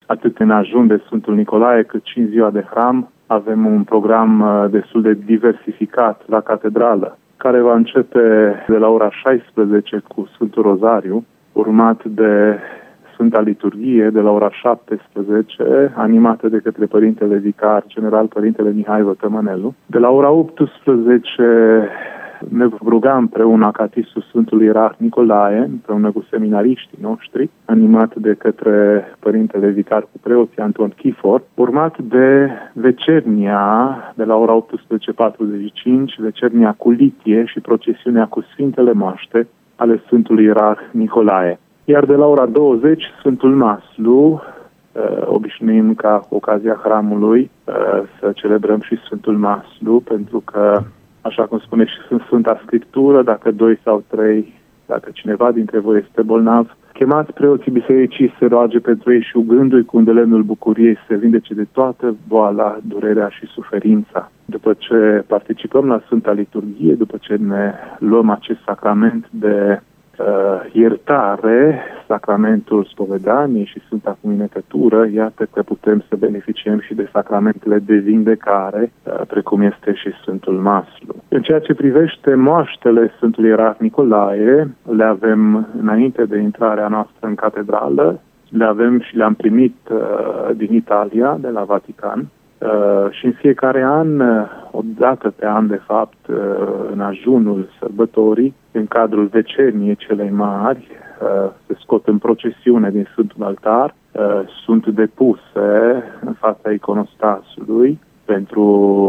atât în ajun de Sfântul Nicolae, cât și în ziua de hram. Avem un program destul de diversificat la catedrală, care va începe de la ora 16 cu Sfântul Rozariu, urmat de Sfânta Liturghie de la ora 17, animată de către Părintele Vicar General, Părintele Mihai Vătămânelu. De la ora 18 ne vom ruga împreună Acatistul Sfântului Ierarh Nicolae, împreună cu seminariștii noștri, animat de către Părintele Vicar cu preoții Anton Chifor, urmat de vecernia de la ora 18:45, vecernia cu litie și procesiunea cu Sfintele Maște ale Sfântului Ierarh Nicolae. Iar de la ora 20, Sfântul Maslu, obișnuim ca cu ocazia hramului să celebrăm și Sfântul Maslu, pentru că, așa cum spune și în Sfânta Scriptură, dacă 2 sau 3, dacă cineva dintre voi este bolnav, chemați preoții bisericii să roage pentru ei și ugându-i cu îndelemnul bucuriei să se vindece de toată boala, durerea și suferința. După ce participăm la Sfânta Liturghie, după ce ne luăm acest sacrament de iertare, sacramentul spovedaniei și Sfânta Cuminecătură, iată că putem să beneficiem și de sacramentele de vindecare, precum este și Sfântul Maslu. În ceea ce privește moaștele Sfântului Ierarh Nicolae, le avem înainte de intrarea noastră în catedrală, le avem și le-am primit din Italia, de la Vatican. Și în fiecare an, o dată pe an de fapt, în ajunul sărbătorii, în cadrul vecerniei celei mari, se scot în procesiune din Sfântul Altar, sunt depuse în fața iconostasului pentru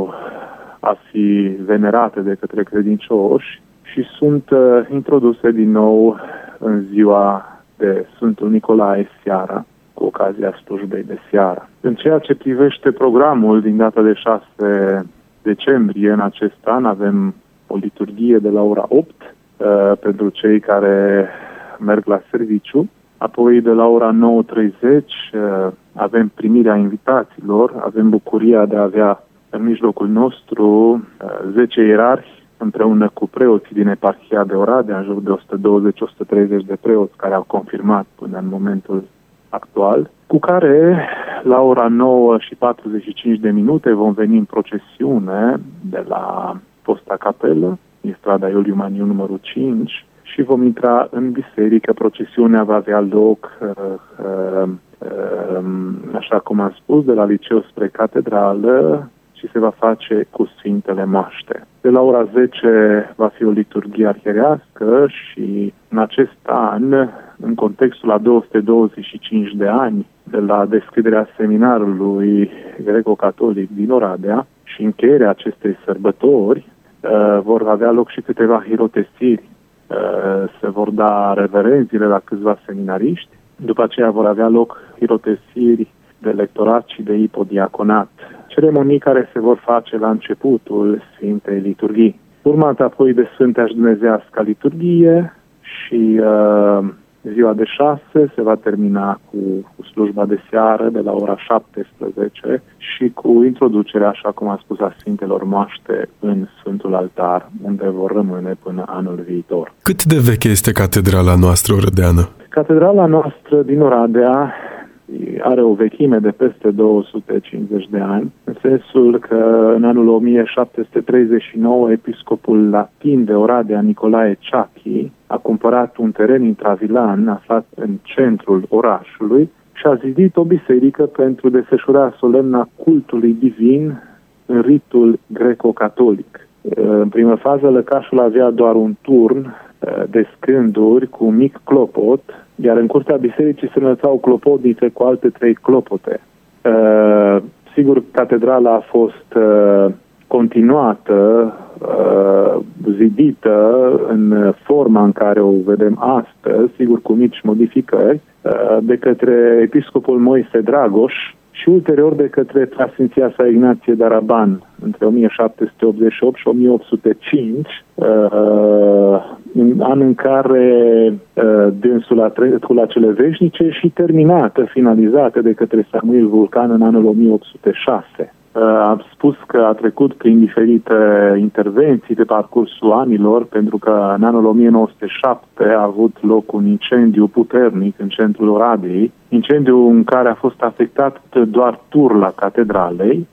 a fi venerate de către credincioși și sunt introduse din nou în ziua de Sfântul Nicolae seara, cu ocazia slujbei de seară. În ceea ce privește programul din data de 6 decembrie în acest an, avem o liturghie de la ora 8 pentru cei care merg la serviciu. Apoi de la ora 9:30 avem primirea invitaților, avem bucuria de a avea în mijlocul nostru 10 ierarhi împreună cu preoții din eparhia de Oradea, în jur de 120-130 de preoți care au confirmat până în momentul actual, cu care la ora 9:45 vom veni în procesiune de la fosta capelă, din strada Iuliu Maniu numărul 5, și vom intra în biserică. Procesiunea va avea loc, așa cum am spus, de la liceu spre catedrală și se va face cu Sfintele Maște. De la ora 10 va fi o liturghie arhierească și în acest an, în contextul a 225 de ani de la deschiderea seminarului greco-catolic din Oradea și încheierea acestei sărbători, vor avea loc și câteva hirotesiri. Se vor da reverențiile la câțiva seminariști, după aceea vor avea loc hirotesiri de lectorat și de ipodiaconat, ceremonii care se vor face la începutul Sfintei Liturghii. Urmat apoi de Sfânta și Dumnezeiasca Liturghie și ziua de 6 se va termina cu slujba de seară de la ora 17 și cu introducerea, așa cum am spus, a Sfintelor Maște în Sfântul Altar, unde vor rămâne până anul viitor. Cât de veche este catedrala noastră orădeană? Catedrala noastră din Oradea are o vechime de peste 250 de ani, în sensul că în anul 1739 episcopul latin de Oradea, Nicolae Ciachi, a cumpărat un teren intravilan aflat în centrul orașului și a zidit o biserică pentru desfășurarea solemnă a cultului divin în ritul greco-catolic. În primă fază, lăcașul avea doar un turn de scânduri cu un mic clopot, iar în curtea bisericii se înălțau clopotnițe cu alte 3 clopote. Sigur, catedrala a fost continuată, zidită în forma în care o vedem astăzi, sigur cu mici modificări, de către episcopul Moise Dragoș și ulterior de către preasfinția sa Ignație de Araban, între 1788 și 1805, an în care dânsul a trecut la cele veșnice și terminată, finalizată de către Samuil Vulcan în anul 1806. A spus că a trecut prin diferite intervenții pe parcursul anilor, pentru că în anul 1907 a avut loc un incendiu puternic în centrul Oradei, incendiu în care a fost afectat doar turla catedralei,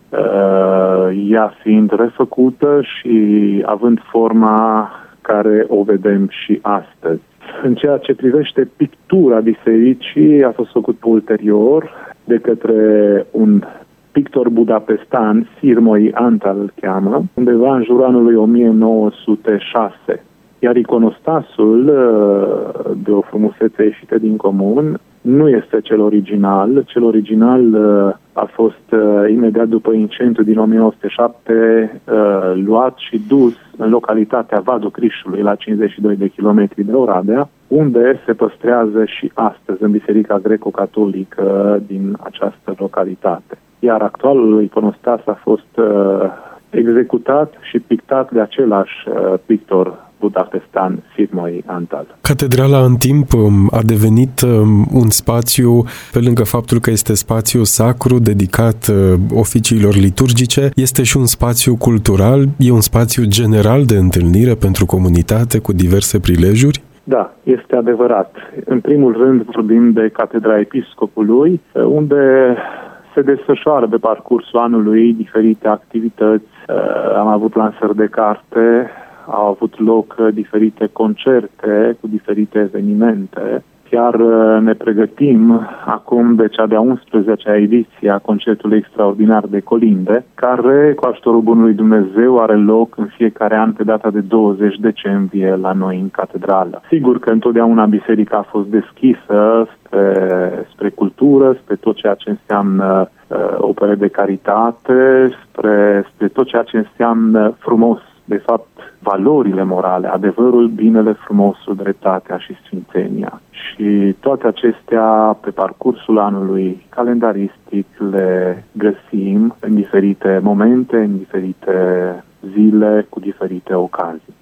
ea fiind refăcută și având forma care o vedem și astăzi. În ceea ce privește pictura bisericii, a fost făcut ulterior de către un pictor budapestan, Sirmoi Antal îl cheamă, undeva în jurul anului 1906. Iar iconostasul, de o frumusețe ieșită din comun, nu este cel original. Cel original a fost imediat după incendiul din 1907 luat și dus în localitatea Vadul Crișului, la 52 de kilometri de Oradea, unde se păstrează și astăzi în Biserica Greco-Catolică din această localitate. Iar actualul iconostas a fost executat și pictat de același pictor budapestan, Sirmoi Antal. Catedrala în timp a devenit un spațiu, pe lângă faptul că este spațiu sacru dedicat oficiilor liturgice, este și un spațiu cultural, e un spațiu general de întâlnire pentru comunitate cu diverse prilejuri? Da, este adevărat. În primul rând vorbim de Catedra Episcopului, unde se desfășoară pe parcursul anului diferite activități. Am avut lansări de carte, au avut loc diferite concerte cu diferite evenimente. Chiar ne pregătim acum de cea de-a 11-a ediție a concertului extraordinar de colinde, care, cu ajutorul Bunului Dumnezeu, are loc în fiecare an pe data de 20 decembrie la noi în catedrală. Sigur că întotdeauna biserica a fost deschisă spre cultură, spre tot ceea ce înseamnă opere de caritate, spre tot ceea ce înseamnă frumos. De fapt, valorile morale, adevărul, binele, frumosul, dreptatea și sfințenia. Și toate acestea, pe parcursul anului calendaristic, le găsim în diferite momente, în diferite zile, cu diferite ocazii.